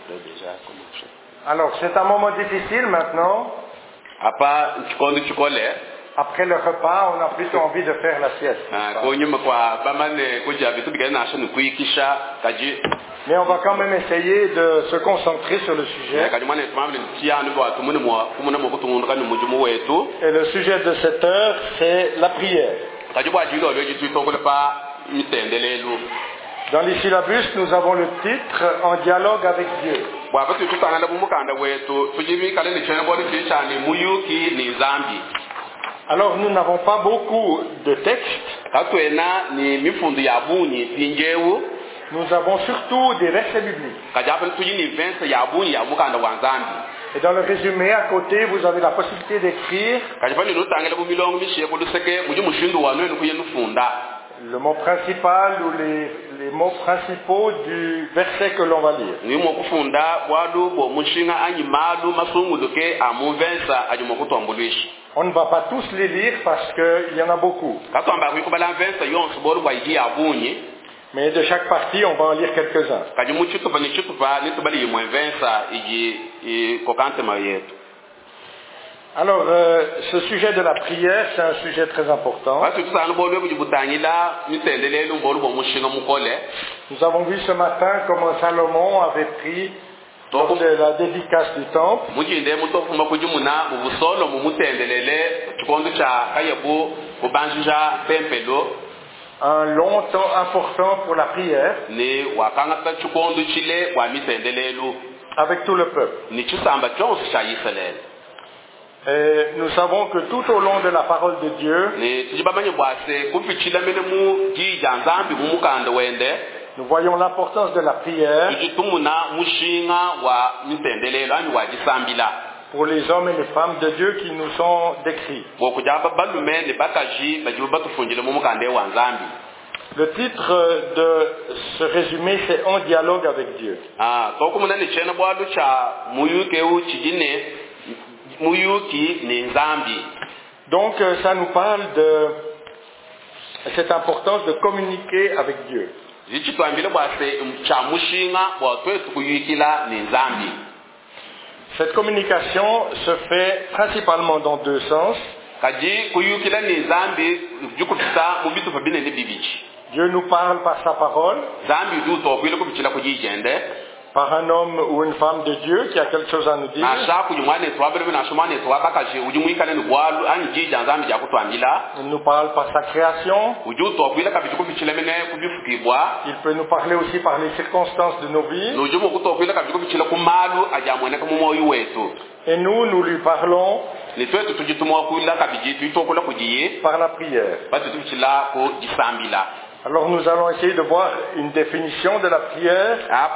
déjà commencé. Alors, c'est un moment difficile maintenant. Apa chikondo chikole. Après le repas, on a plutôt envie de faire la sieste. Mais on va quand même essayer de se concentrer sur le sujet. Et le sujet de cette heure, c'est la prière. Dans les syllabus, nous avons le titre « En dialogue avec Dieu ». Alors nous n'avons pas beaucoup de textes. Nous avons surtout des versets bibliques. Et dans le résumé à côté, vous avez la possibilité d'écrire le mot principal ou les mots principaux du verset que l'on va lire. On ne va pas tous les lire parce qu'il y en a beaucoup. Mais de chaque partie, on va en lire quelques-uns. Alors, ce sujet de la prière, c'est un sujet très important. Nous avons vu ce matin comment Salomon avait pris lors de la dédicace du temple un long temps important pour la prière avec tout le peuple. Et nous savons que tout au long de la parole de Dieu, nous voyons l'importance de la prière pour les hommes et les femmes de Dieu qui nous sont décrits. Le titre de ce résumé, c'est « En dialogue avec Dieu ». Donc ça nous parle de cette importance de communiquer avec Dieu. Cette communication se fait principalement dans deux sens. Dieu nous parle par sa parole, par un homme ou une femme de Dieu qui a quelque chose à nous dire. Il nous parle par sa création. Il peut nous parler aussi par les circonstances de nos vies. Et nous lui parlons par la prière. Alors nous allons essayer de voir une définition de la prière,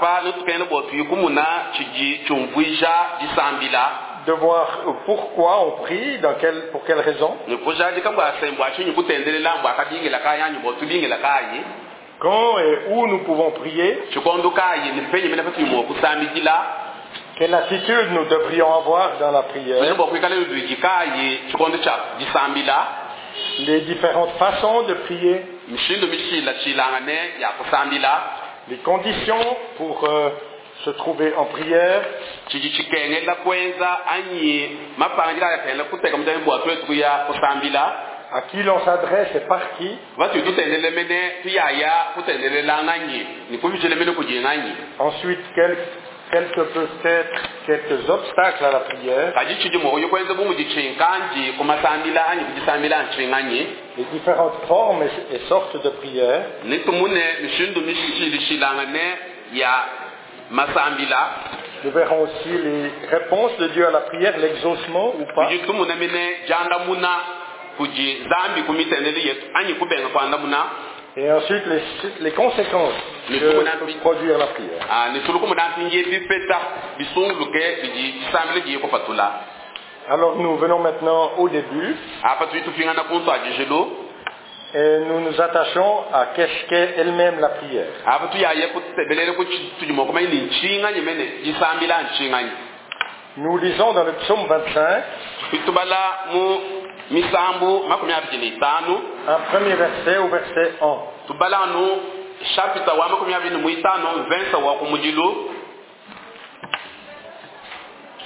de voir pourquoi on prie, pour quelle raison, quand et où nous pouvons prier, quelle attitude nous devrions avoir dans la prière, les différentes façons de prier, les conditions pour se trouver en prière, à qui l'on s'adresse et par qui. Ensuite, quels que peuvent être quelques obstacles à la prière, les différentes formes et sortes de prière. Nous verrons aussi les réponses de Dieu à la prière, l'exaucement ou pas. Et ensuite les conséquences que peut produire la prière. Alors nous venons maintenant au début. Et nous nous attachons à qu'est-ce qu'est elle-même la prière. Nous lisons dans le psaume 25 un premier verset au verset 1.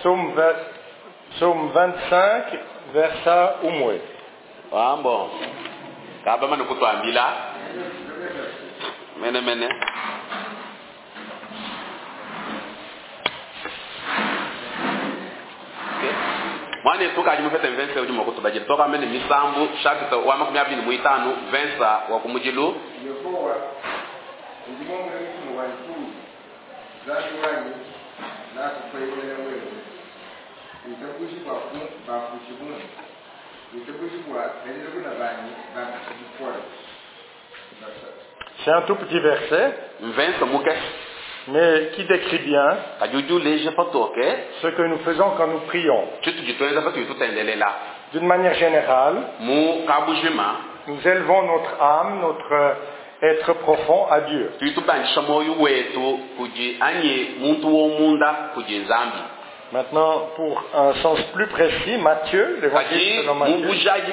Psaume 25, verset Umwe. Bon. Kaba manu kutu ambila. Mene. Mwane tuka ajimu fete mvense ujimu kutu bajiri. Toka mene misambu, chapitre wa makumya bini muitanu, vensa wa kumujilu. C'est un tout petit verset, mais qui décrit bien ce que nous faisons quand nous prions. D'une manière générale, nous élevons notre âme, notre être profond à Dieu. Maintenant, pour un sens plus précis, Matthieu, l'évangile selon Matthieu.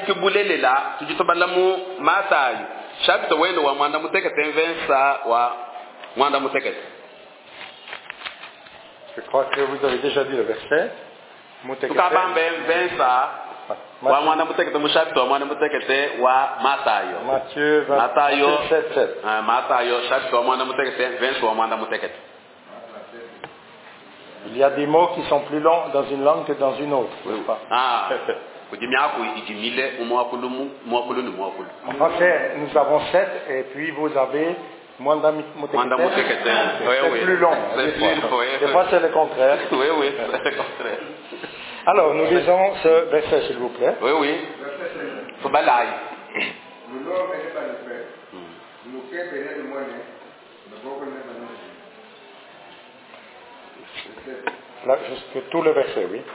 Je crois que vous avez déjà dit le verset. Matthieu 27. Il y a des mots qui sont plus longs dans une langue que dans une autre, n'est-ce pas? En français, nous avons 7 et puis vous avez Mwanda Mutekete. C'est plus long. Des fois, c'est le contraire. Oui, c'est le contraire. Alors, nous lisons ce verset, s'il vous plaît. Oui. Là, jusque tout le verset, oui.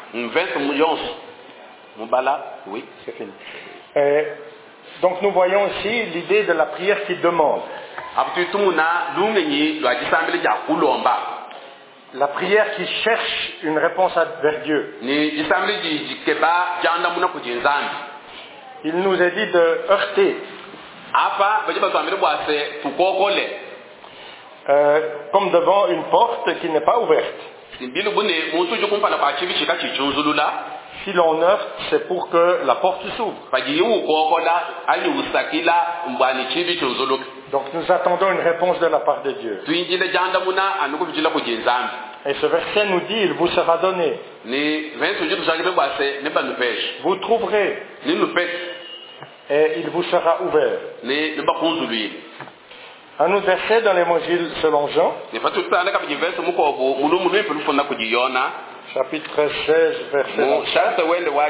Oui. C'est fini. Donc nous voyons ici l'idée de la prière qui demande. La prière qui cherche une réponse vers Dieu. Il nous est dit de heurter. Comme devant une porte qui n'est pas ouverte. Si l'on heurte, c'est pour que la porte s'ouvre. Donc nous attendons une réponse de la part de Dieu. Et ce verset nous dit, il vous sera donné. Vous trouverez. Et il vous sera ouvert. Un autre verset dans l'évangile selon Jean. Chapitre 16, verset 24.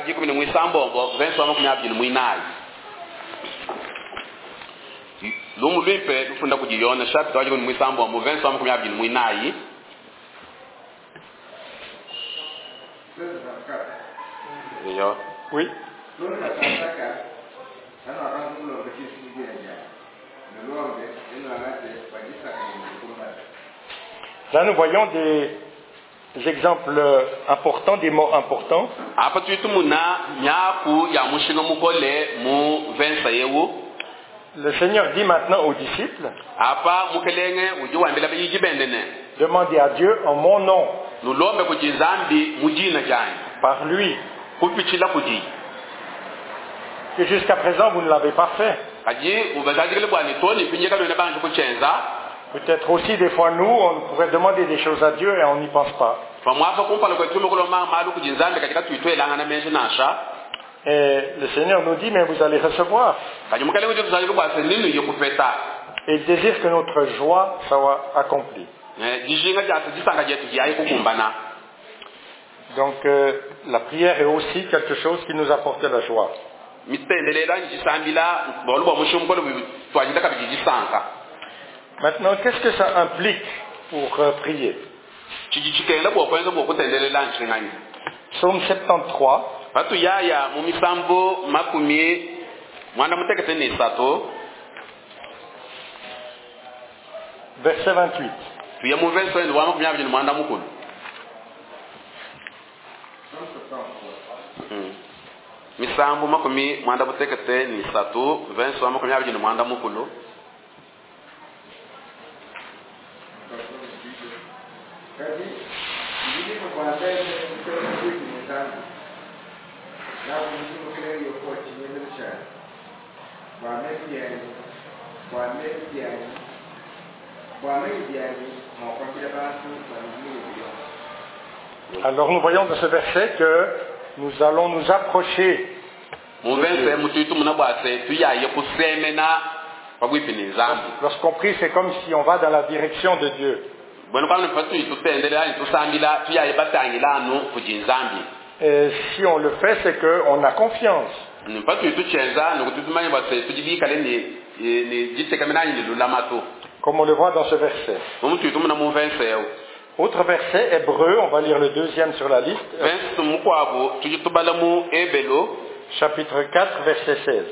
Oui. Là, nous voyons des exemples importants, des mots importants. Le Seigneur dit maintenant aux disciples, demandez à Dieu en mon nom, par lui. Et jusqu'à présent, vous ne l'avez pas fait. Peut-être aussi des fois nous, on pourrait demander des choses à Dieu et on n'y pense pas. Et le Seigneur nous dit, mais vous allez recevoir. Et il désire que notre joie soit accomplie. Donc la prière est aussi quelque chose qui nous apporte la joie. Maintenant, qu'est-ce que ça implique pour prier? Psaume 73. Verset 28. Misambu makumi mwanda butekete ni satu, verse wa makumi abiri mwanda mukulu. Alors nous voyons dans ce verset que nous allons nous approcher. Lorsqu'on prie, c'est comme si on va dans la direction de Dieu. Et si on le fait, c'est qu'on a confiance. Comme on le voit dans ce verset. Autre verset, Hébreu, on va lire le deuxième sur la liste. Chapitre 4, verset 16.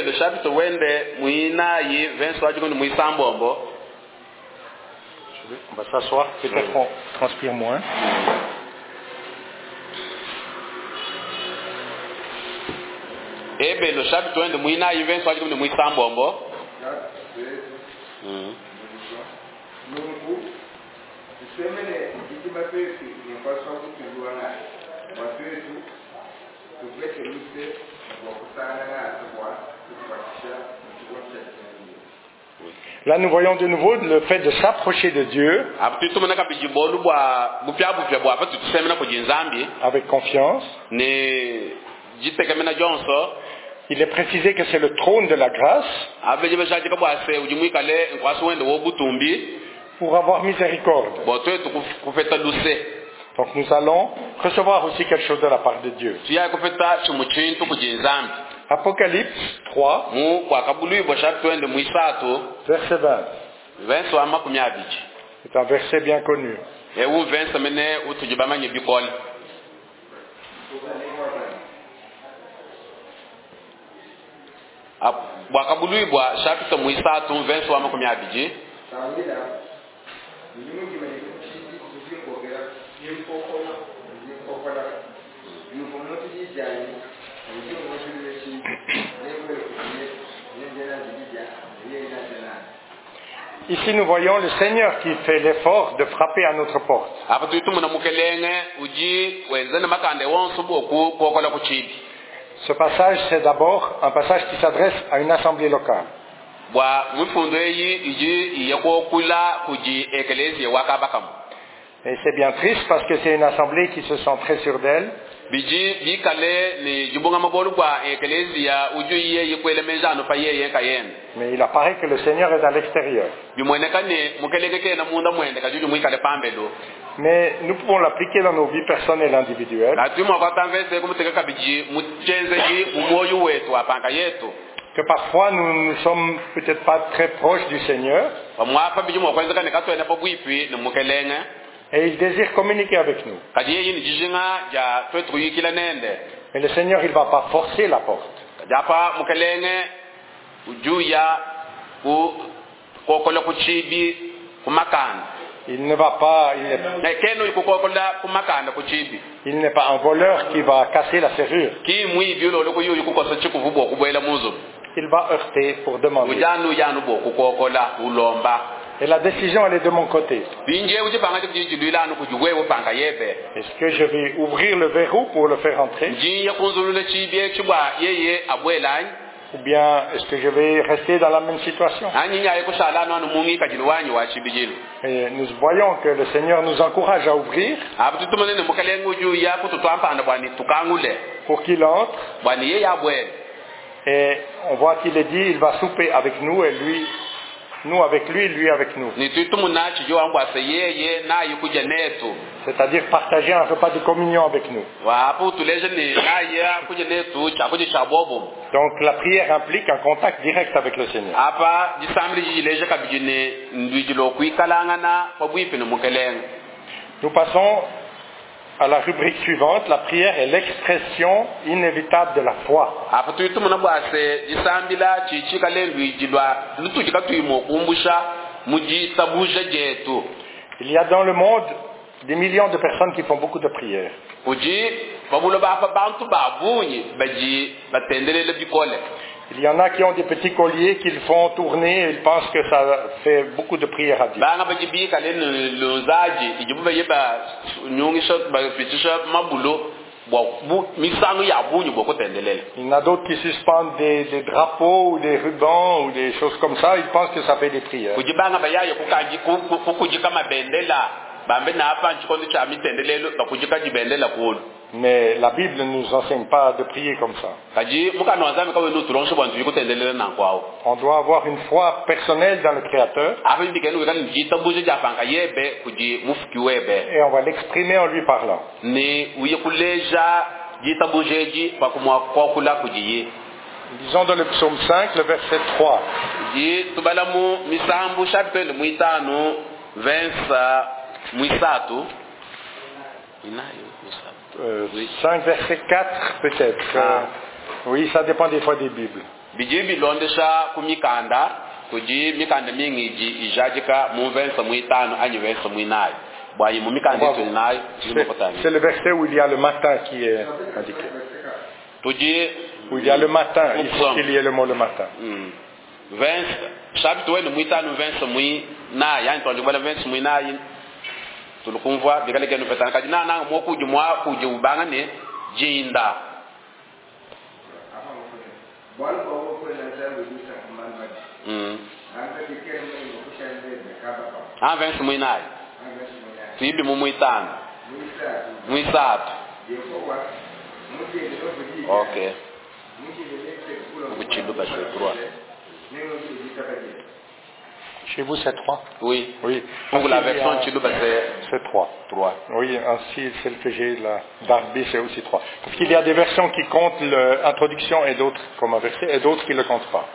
On va s'asseoir, peut-être qu'on transpire moins. Hebelo chapitre 20 muina verset wa jikuni muisambombo. Là, nous voyons de nouveau le fait de s'approcher de Dieu avec confiance. Il est précisé que c'est le trône de la grâce pour avoir miséricorde. Donc nous allons recevoir aussi quelque chose de la part de Dieu. Apocalypse 3, verset 20. C'est un verset bien connu. Ici, nous voyons le Seigneur qui fait l'effort de frapper à notre porte. Ce passage, c'est d'abord un passage qui s'adresse à une assemblée locale. Et c'est bien triste parce que c'est une assemblée qui se sent très sûre d'elle. Mais il apparaît que le Seigneur est à l'extérieur. Mais nous pouvons l'appliquer dans nos vies personnelles individuelles. Que parfois nous ne sommes peut-être pas très proches du Seigneur. Et il désire communiquer avec nous. Mais le Seigneur, il ne va pas forcer la porte. Il ne va pas, il n'est pas un voleur qui va casser la serrure. Il va heurter pour demander. Et la décision, elle est de mon côté. Est-ce que je vais ouvrir le verrou pour le faire entrer? Ou bien est-ce que je vais rester dans la même situation? Et nous voyons que le Seigneur nous encourage à ouvrir pour qu'il entre. Et on voit qu'il est dit, il va souper avec nous et lui, nous avec lui, lui avec nous. C'est-à-dire partager un repas de communion avec nous. Donc la prière implique un contact direct avec le Seigneur. Nous passons à la rubrique suivante. La prière est l'expression inévitable de la foi. Il y a dans le monde des millions de personnes qui font beaucoup de prières. Il y en a qui ont des petits colliers qu'ils font tourner et ils pensent que ça fait beaucoup de prières à Dieu. Il y en a d'autres qui suspendent des drapeaux ou des rubans ou des choses comme ça. Ils pensent que ça fait des prières. Mais la Bible ne nous enseigne pas de prier comme ça. On doit avoir une foi personnelle dans le Créateur. Et on va l'exprimer en lui parlant. Disons dans le psaume 5, le verset 3. 5 verset 4 peut-être. Oui, ça dépend des fois des Bibles. C'est le verset où il y a le matin qui est indiqué. Où il y a le matin, il faut qu'il y ait le mot le matin. Chez vous, c'est 3? Oui. Oui. Pour la version c'est 3. Oui, ainsi, celle que j'ai, la Darby, c'est aussi 3. Parce qu'il y a des versions qui comptent l'introduction et d'autres comme un verset, et d'autres qui ne le comptent pas.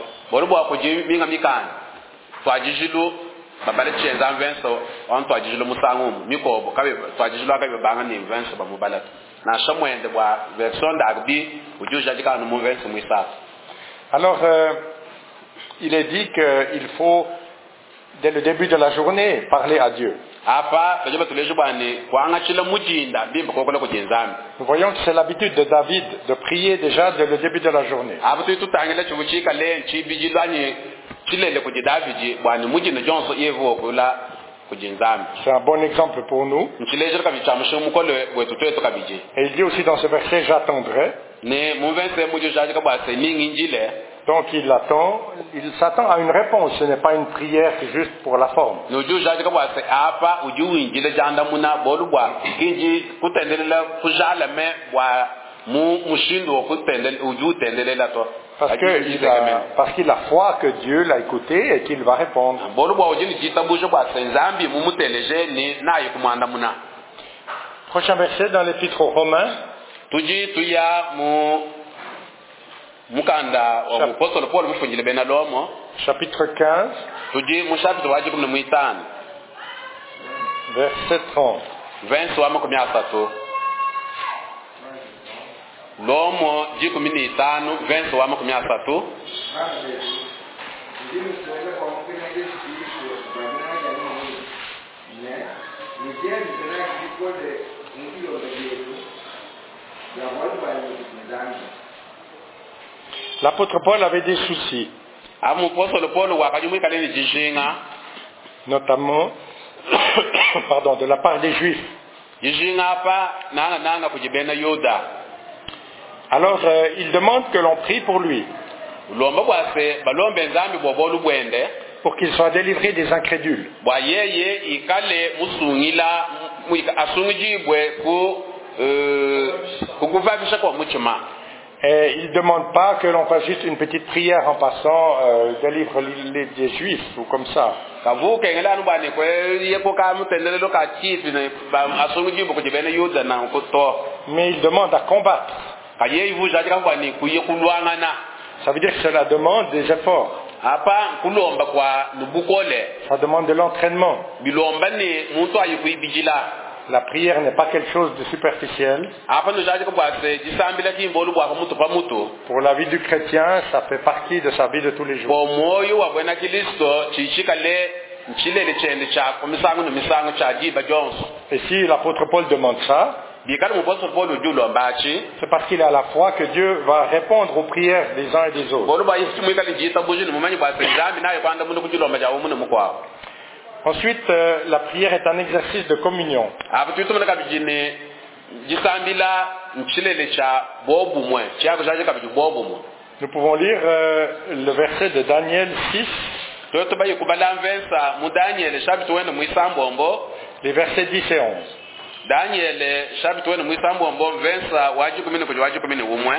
Alors, il est dit qu'il faut, dès le début de la journée, parler à Dieu. Nous voyons que c'est l'habitude de David de prier déjà dès le début de la journée. C'est un bon exemple pour nous. Et il dit aussi dans ce verset, j'attendrai. Donc il attend, il s'attend à une réponse, ce n'est pas une prière juste pour la forme. Parce qu'il a foi que Dieu l'a écouté et qu'il va répondre. Prochain verset dans l'épître aux Romains. Chapitre 15. Verset 30. Lomo 15 verso wa 13. L'apôtre Paul avait des soucis. Notamment de la part des Juifs. Alors il demande que l'on prie pour lui. Pour qu'il soit délivré des incrédules. Et il ne demande pas que l'on fasse juste une petite prière en passant, délivre des Juifs ou comme ça. Mais il demande à combattre. Ça veut dire que cela demande des efforts. Ça demande de l'entraînement. La prière n'est pas quelque chose de superficiel. Pour la vie du chrétien, ça fait partie de sa vie de tous les jours. nchilele chende cha komisangu no misangu cha diba jonso. Et si l'apôtre Paul demande ça, Bikala mu apostol Paul ojulo mbachi. c'est parce qu'il a la foi que Dieu va répondre aux prières des uns et des autres. Bolo ba yesu mu kali jita bujuni mu manyi ba senjambi nayo kwanda mu kujulo mbaja mu mu kwa. Ensuite, la prière est un exercice de communion. Abutu tumana kabijine jisambila nchilele cha bobu mwe. Chiako jaje kabiji bobu mwe. Nous pouvons lire le verset de Daniel 6, Toto ba yekubala mvensa mu Daniel chapitre wene mu isambombo. les versets 10 et 11. Daniel chapitre wene mu isambombo mvensa waji kumene kujo waji kumene umwe.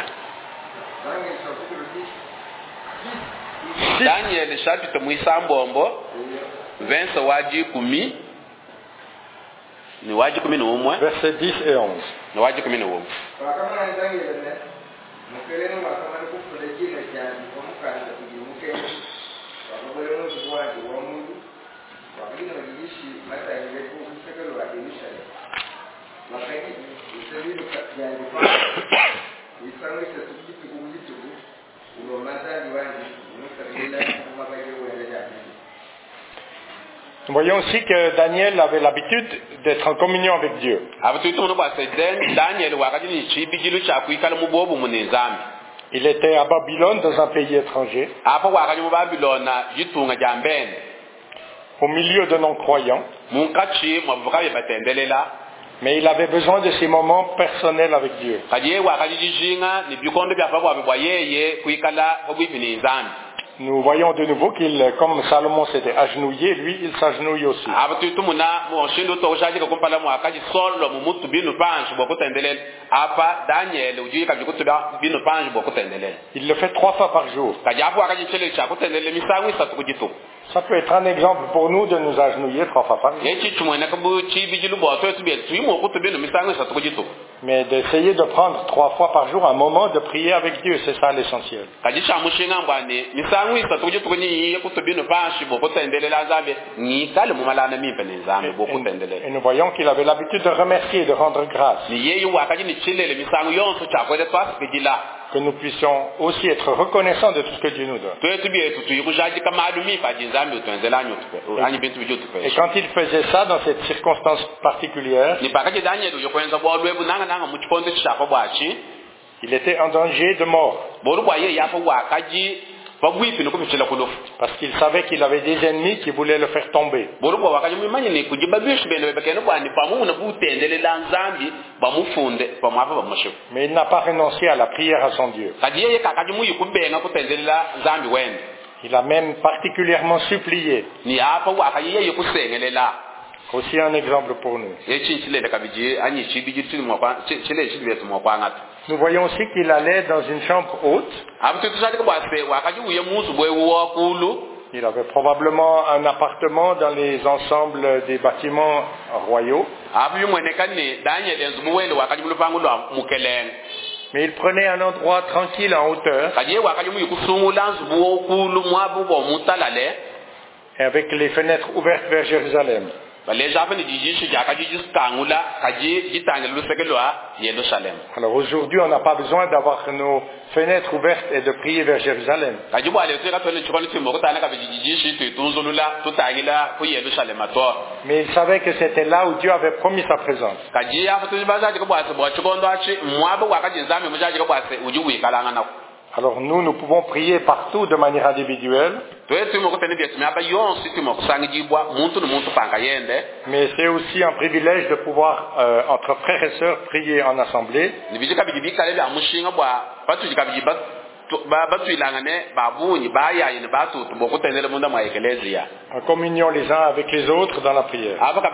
Daniel chapitre mu isambombo mvensa waji kumi ni waji kumene umwe. Versets 10 et 11. Ni waji kumene umwe. Nous voyons aussi que Daniel avait l'habitude d'être en communion avec Dieu. Il était à Babylone, dans un pays étranger, au milieu de non-croyants, mais il avait besoin de ces moments personnels avec Dieu. Nous voyons de nouveau qu'il, comme Salomon s'était agenouillé, lui, il s'agenouille aussi. Il le fait 3 fois par jour. Ça peut être un exemple pour nous de nous agenouiller 3 fois par jour. Mais d'essayer de prendre 3 fois par jour un moment de prier avec Dieu, c'est ça l'essentiel. Et nous voyons qu'il avait l'habitude de remercier et de rendre grâce. Que nous puissions aussi être reconnaissants de tout ce que Dieu nous donne. Et quand il faisait ça dans cette circonstance particulière, il était en danger de mort. Parce qu'il savait qu'il avait des ennemis qui voulaient le faire tomber. Mais il n'a pas renoncé à la prière à son Dieu. Il a même particulièrement supplié. Aussi un exemple pour nous. Nous voyons aussi qu'il allait dans une chambre haute. Il avait probablement un appartement dans les ensembles des bâtiments royaux. Mais il prenait un endroit tranquille en hauteur. Et avec les fenêtres ouvertes vers Jérusalem. Alors aujourd'hui, on n'a pas besoin d'avoir nos fenêtres ouvertes et de prier vers Jérusalem. Mais il savait que c'était là où Dieu avait promis sa présence. Alors nous pouvons prier partout de manière individuelle. Mais c'est aussi un privilège de pouvoir, entre frères et sœurs, prier en assemblée. En communion les uns avec les autres dans la prière.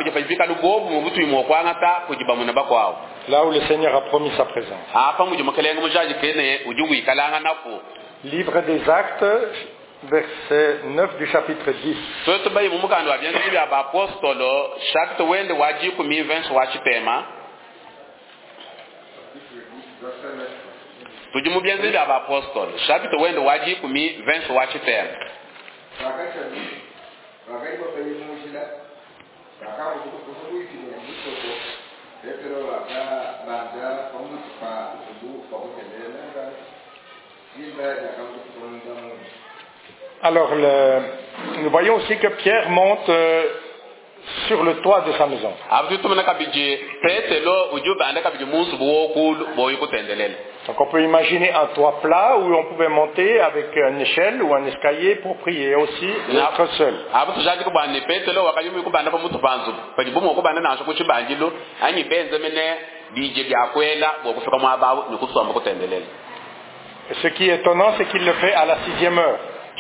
Là où le Seigneur a promis sa présence. Livre des Actes, verset 9 du chapitre 10. Chapitre wende waji kumi verse wachi tem. Alors, nous voyons aussi que Pierre monte sur le toit de sa maison. Donc on peut imaginer un toit plat où on pouvait monter avec une échelle ou un escalier pour prier aussi, être seul. Et ce qui est étonnant, c'est qu'il le fait à la 6e heure.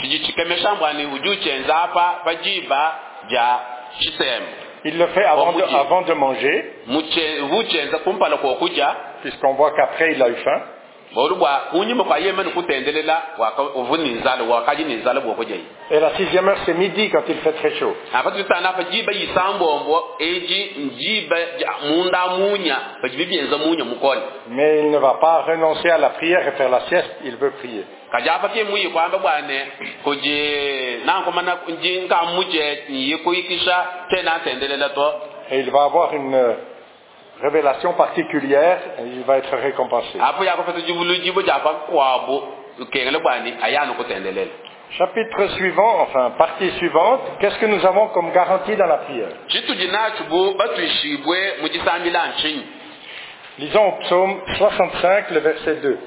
Il le fait avant de manger, puisqu'on voit qu'après il a eu faim. Et la 6e heure, c'est midi quand il fait très chaud. Mais il ne va pas renoncer à la prière et faire la sieste, il veut prier. Et il va avoir une révélation particulière et il va être récompensé. Chapitre suivant, enfin partie suivante, qu'est-ce que nous avons comme garantie dans la prière? Lisons au psaume 65, le verset 2.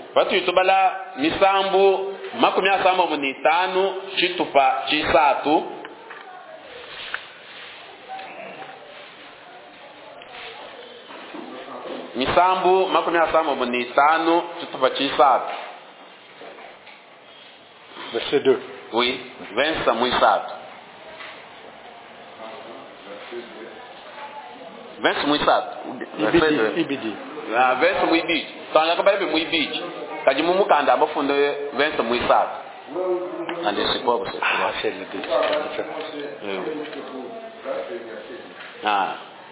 Misambu makumi asamba munitano chitupa chisatu. Verset 2. Oui, verset muisatu. Verset muisatu. Ibidi. Ah, verset muibiji. Tanga kabale muibiji. Kajimu mukanda abafunde verset muisatu. Ande sipo bose. Ah, c'est le 2. Ah.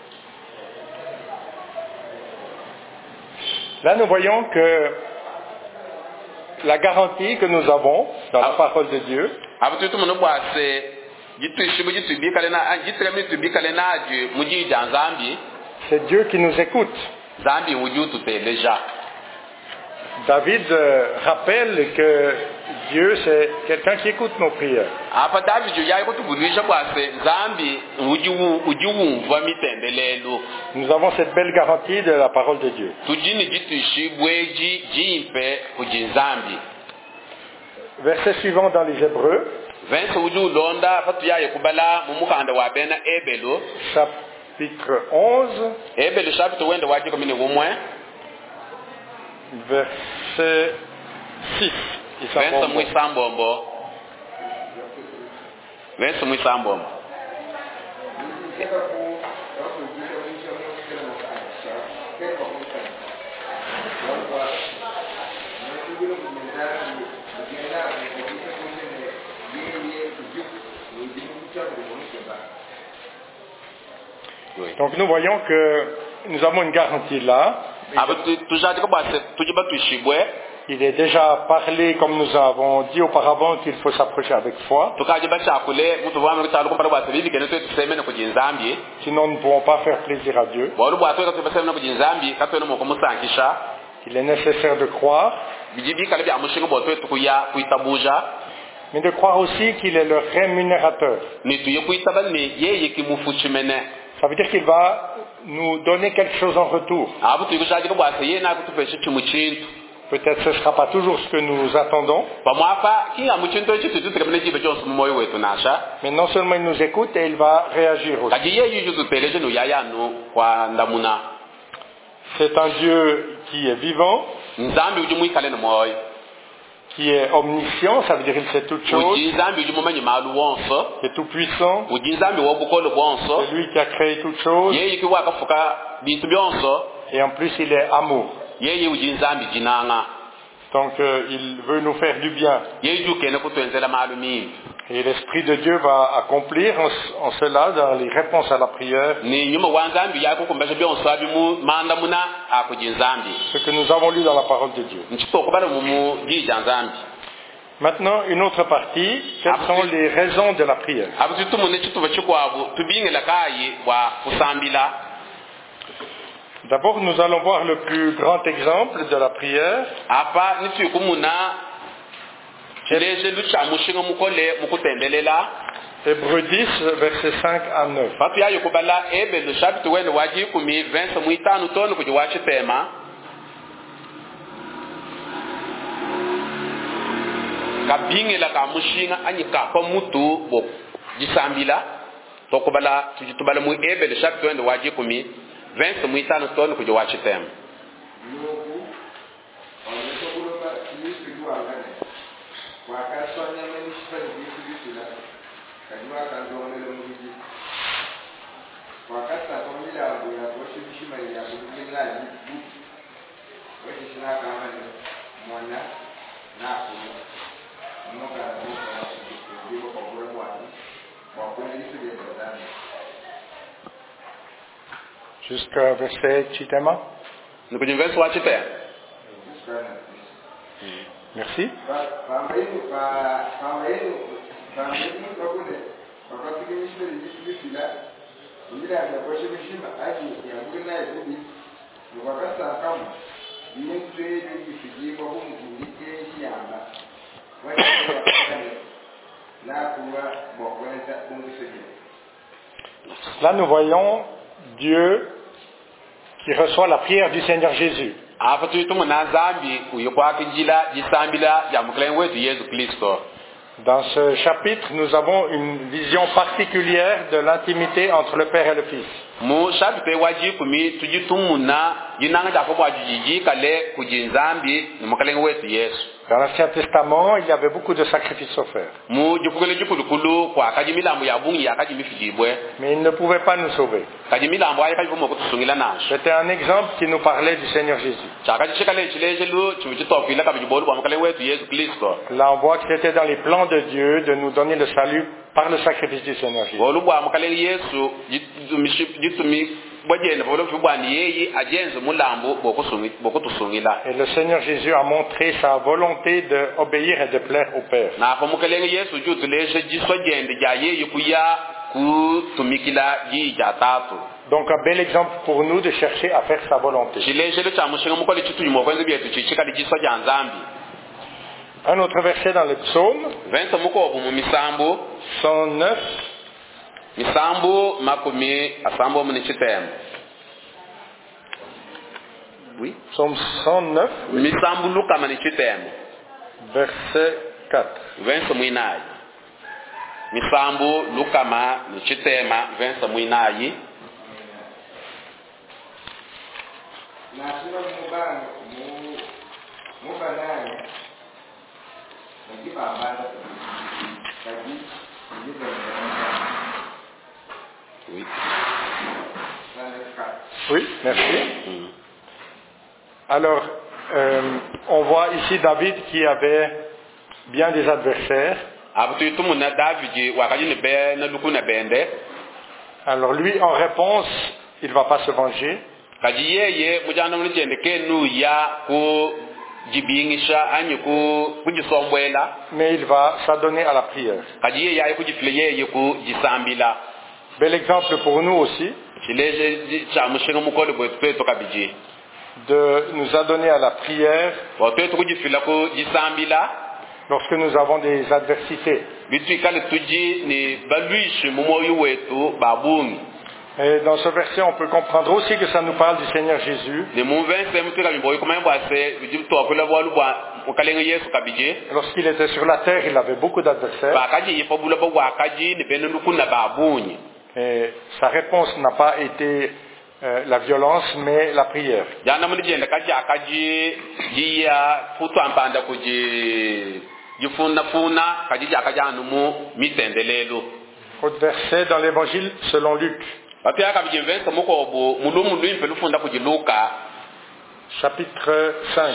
Là, nous voyons que la garantie que nous avons dans la parole de Dieu, c'est Dieu qui nous écoute. David rappelle que Dieu, c'est quelqu'un qui écoute nos prières. Nous avons cette belle garantie de la parole de Dieu. Verset suivant dans les Hébreux, chapitre 11, verset 6. Donc nous voyons que nous avons une garantie là. Il est déjà parlé, comme nous avons dit auparavant, qu'il faut s'approcher avec foi. Sinon, nous ne pourrons pas faire plaisir à Dieu. Il est nécessaire de croire. Mais de croire aussi qu'il est le rémunérateur. Ça veut dire qu'il va nous donner quelque chose en retour. Peut-être ce ne sera pas toujours ce que nous attendons. Mais non seulement il nous écoute, et il va réagir aussi. C'est un Dieu qui est vivant, qui est omniscient, ça veut dire qu'il sait toutes choses, qui est tout puissant, c'est lui qui a créé toutes choses, et en plus il est amour. Donc il veut nous faire du bien. Et l'Esprit de Dieu va accomplir en cela dans les réponses à la prière ce que nous avons lu dans la parole de Dieu. Maintenant, une autre partie, quelles sont les raisons de la prière? D'abord, nous allons voir le plus grand exemple de la prière. chileje lucha mushinga mukole mukutendelela Hébreux 10, versets 5 à 9. patu yayo kubala ebe le chapitre wene waji kumi verse muitano tonu kuji wachitema kabingela ka mushinga anyika kwa mutu bo jisambila to kubala tujitubala mu ebe le chapitre wene waji kumi verse muitano tonu kuji wachitema Jusqu'à verset Chitema. Nous pouvons verset wachitema. Merci. Là, nous voyons Dieu qui reçoit la prière du Seigneur Jésus. Dans ce chapitre, nous avons une vision particulière de l'intimité entre le Père et le Fils. Dans l'Ancien Testament, il y avait beaucoup de sacrifices offerts. Mais il ne pouvait pas nous sauver. C'était un exemple qui nous parlait du Seigneur Jésus. Là, on voit que c'était dans les plans de Dieu de nous donner le salut par le sacrifice du Seigneur Jésus. Et le Seigneur Jésus a montré sa volonté d'obéir et de plaire au Père. Donc un bel exemple pour nous de chercher à faire sa volonté. Un autre verset dans le psaume 109. Oui. Psaume 109. Verset 4. Oui. Oui, merci. Alors, on voit ici David qui avait bien des adversaires. Alors lui, en réponse, il ne va pas se venger. Mais il va s'adonner à la prière. Bel exemple pour nous aussi de nous adonner à la prière lorsque nous avons des adversités. Et dans ce verset, on peut comprendre aussi que ça nous parle du Seigneur Jésus. Lorsqu'il était sur la terre, il avait beaucoup d'adversaires. Et sa réponse n'a pas été la violence, mais la prière. Autre verset dans l'évangile selon Luc. Chapitre 5.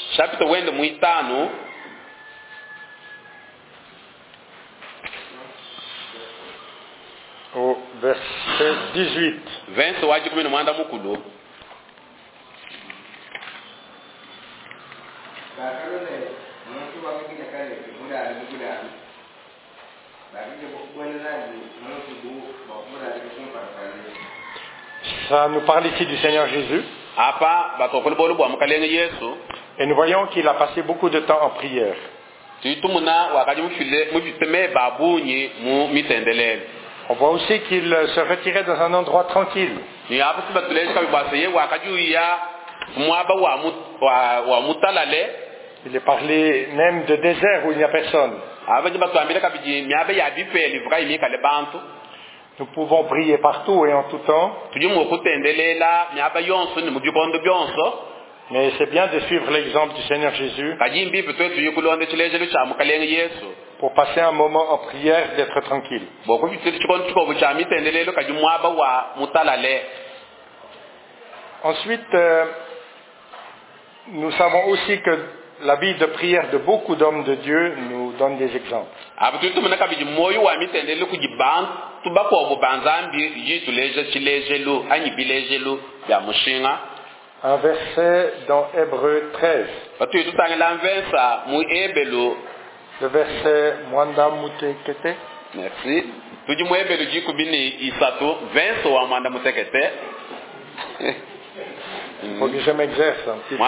Au verset 18. Ça nous parle ici du Seigneur Jésus. Et nous voyons qu'il a passé beaucoup de temps en prière. On voit aussi qu'il se retirait dans un endroit tranquille. Il est parlé même de désert où il n'y a personne. Nous pouvons prier partout et en tout temps. Mais c'est bien de suivre l'exemple du Seigneur Jésus pour passer un moment en prière, d'être tranquille. Ensuite, nous savons aussi que la vie de prière de beaucoup d'hommes de Dieu nous donne des exemples. Un verset dans Hébreux 13. Le verset Mwanda Mutekete. Merci. Il faut que je m'exerce un petit peu.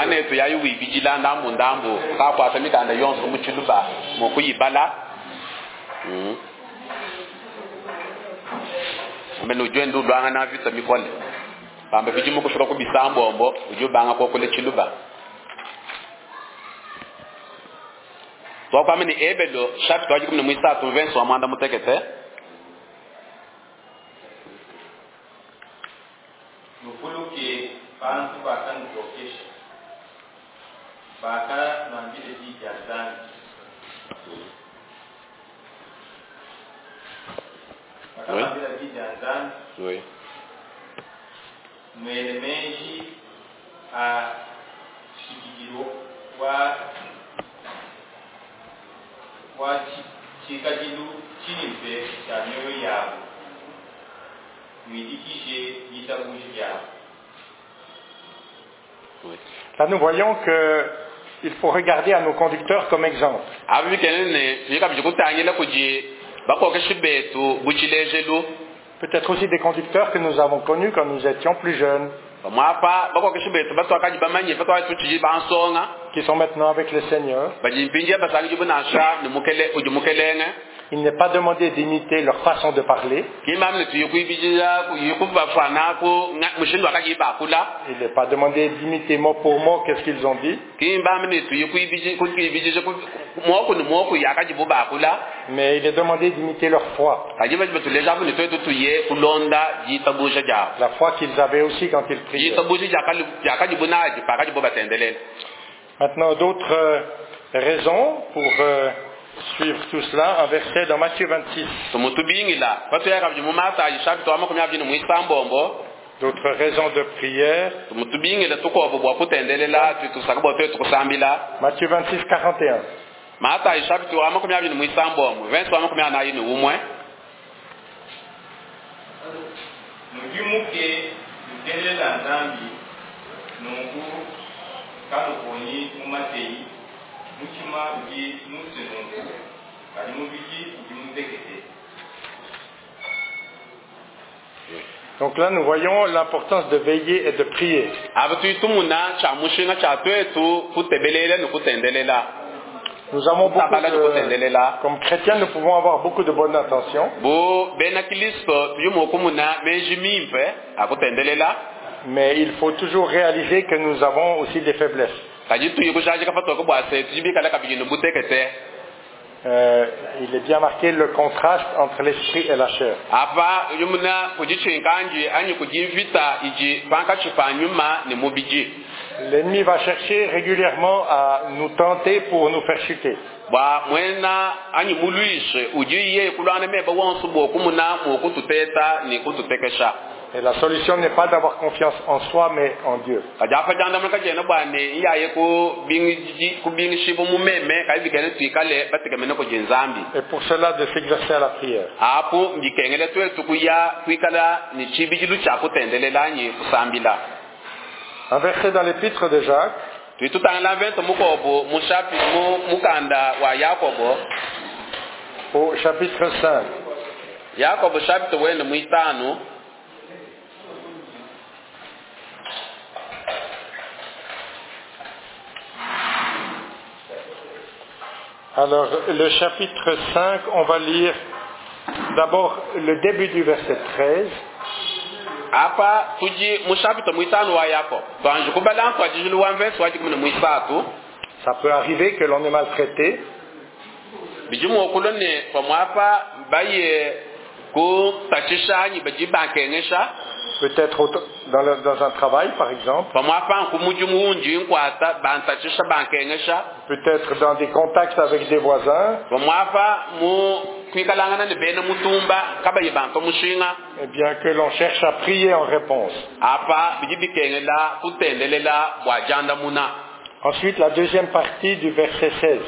Oui. Là, nous voyons qu'il faut regarder à nos conducteurs comme exemple. Peut-être aussi des conducteurs que nous avons connus quand nous étions plus jeunes, qui sont maintenant avec le Seigneur. Il n'est pas demandé d'imiter leur façon de parler. Il n'est pas demandé d'imiter mot pour mot qu'est-ce qu'ils ont dit. Mais il est demandé d'imiter leur foi. La foi qu'ils avaient aussi quand ils priaient. Maintenant, d'autres raisons pour suivre tout cela, un verset dans Matthieu 26. D'autres raisons de prière. Matthieu 26, 41. Donc là, nous voyons l'importance de veiller et de prier. Nous avons beaucoup comme chrétiens, nous pouvons avoir beaucoup de bonnes intentions. Mais il faut toujours réaliser que nous avons aussi des faiblesses. Il est bien marqué le contraste entre l'esprit et la chair. L'ennemi va chercher régulièrement à nous tenter pour nous faire chuter. Et la solution n'est pas d'avoir confiance en soi, mais en Dieu. Et pour cela, de s'exercer à la prière. Un verset dans l'épître de Jacques. Au chapitre 5. Alors, le chapitre 5, on va lire d'abord le début du verset 13. Apa tuji mushapita muitano wa Yakob. To anju kubala kwa jijulu wa verse wa jikuna muisatu. Ça peut arriver que l'on est maltraité. Bijumu okulone kwa mwapa baye ko tachisha ni baji bankengesha. Peut-être dans un travail, par exemple. Peut-être dans des contacts avec des voisins. Eh bien, que l'on cherche à prier en réponse. Ensuite, la deuxième partie du verset 16.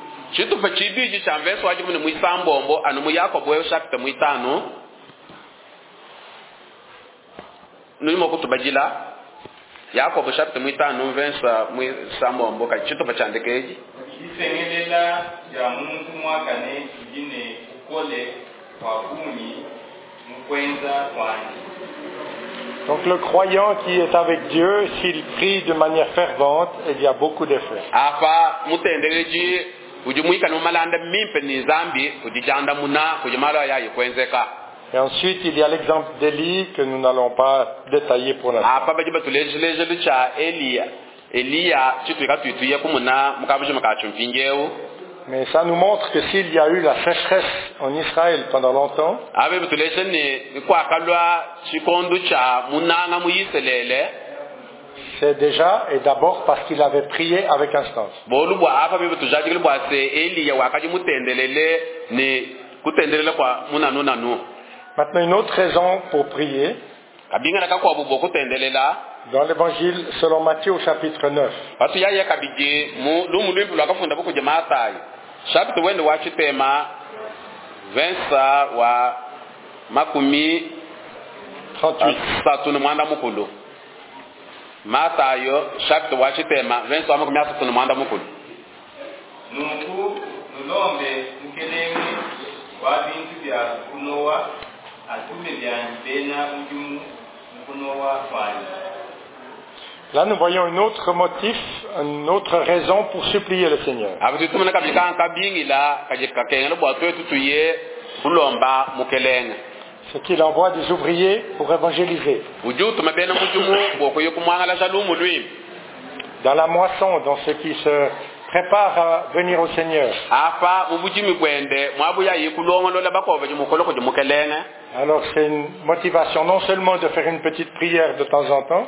Nous moko tubajila Yakobo chapitre 5 verset 3 kachito pachandekeji isengelela ya muntu mwakane kujine ukole kwa kumi mkwenza kwani. Donc le croyant qui est avec Dieu, s'il prie de manière fervente, il y a beaucoup d'effets. Apa mutendereji ujumuika no malanda mimpe ni zambi kujijanda muna kujimala ya yikwenzeka. Et ensuite, il y a l'exemple d'Élie que nous n'allons pas détailler pour l'instant. Mais ça nous montre que s'il y a eu la sécheresse en Israël pendant longtemps, c'est déjà et d'abord parce qu'il avait prié avec instance. Maintenant, une autre raison pour prier, dans l'évangile selon Matthieu au chapitre 9. Là, nous voyons un autre motif, une autre raison pour supplier le Seigneur. C'est qu'il envoie des ouvriers pour évangéliser. Dans la moisson, dans ceux qui se préparent à venir au Seigneur. Alors c'est une motivation non seulement de faire une petite prière de temps en temps,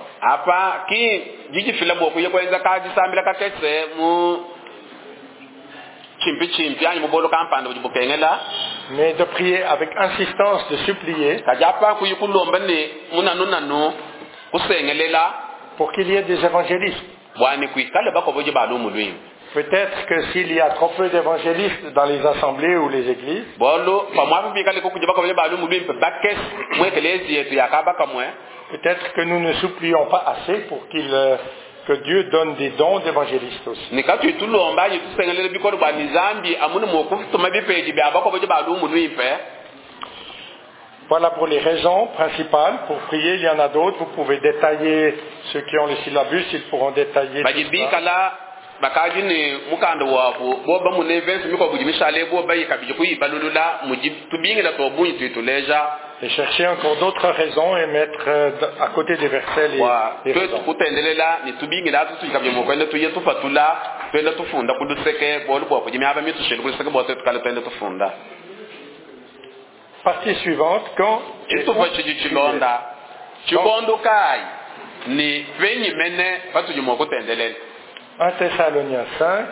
mais de prier avec insistance, de supplier pour qu'il y ait des évangélistes. Peut-être que s'il y a trop peu d'évangélistes dans les assemblées ou les églises, peut-être que nous ne supplions pas assez pour que Dieu donne des dons d'évangélistes aussi. Voilà pour les raisons principales pour prier. Il y en a d'autres. Vous pouvez détailler ceux qui ont le syllabus. Ils pourront détailler tout ça. Et chercher encore d'autres raisons et mettre à côté des versets les raisons. Partie suivante, quand 1 Thessaloniciens 5,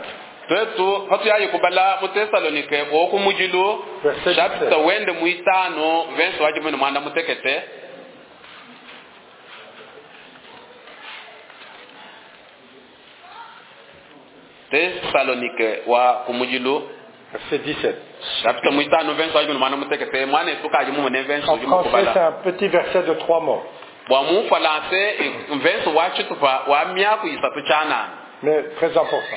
verset 17. En français, c'est un petit verset de 3 mots. Mais très important.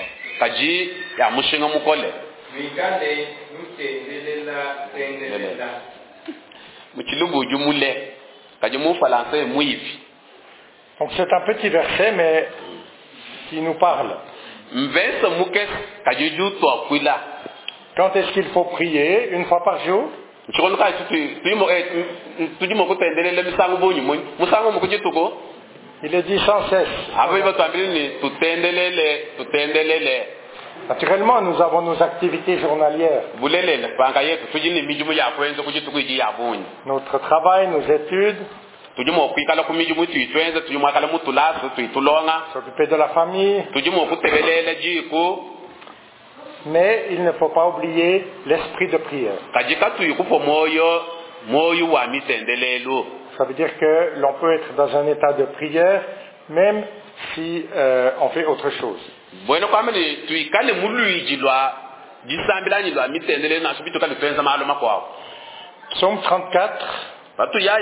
Donc c'est un petit verset, mais qui nous parle. Quand est-ce qu'il faut prier? Une fois par jour? chikono kai tu mo ko tendele le misango bonyu mo musango mo ko jituko Il est dit sans cesse. abo ba tambili ni tu tendelele Naturellement, nous avons nos activités journalières. bulele panga yetu tujini mijumu ya kwenza ko jituko ji ya bonyu Notre travail, nos études, tujimo kwikala ku mijumu tu itwenza tujimo kala mutulaso tu itulonga s'occuper de la famille. tujimo ku tebelele jiko Mais il ne faut pas oublier l'esprit de prière. kajika tu yuko moyo wa mitendelelo. Ça veut dire que l'on peut être dans un état de prière, même si on fait autre chose. Bueno kwa mele tuikale muluiji lwa disambila ni lwa mitendele na subitu kale twenza malo makwa. Psaume 34. Batu ya